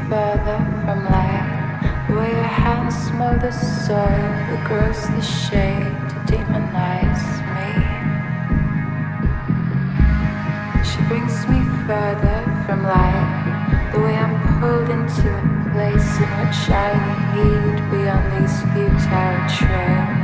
further from light. The way your hands smell the soil that grows the shade to demonize me. She brings me further from light. The way I'm pulled into a place in which I lead beyond these futile trails.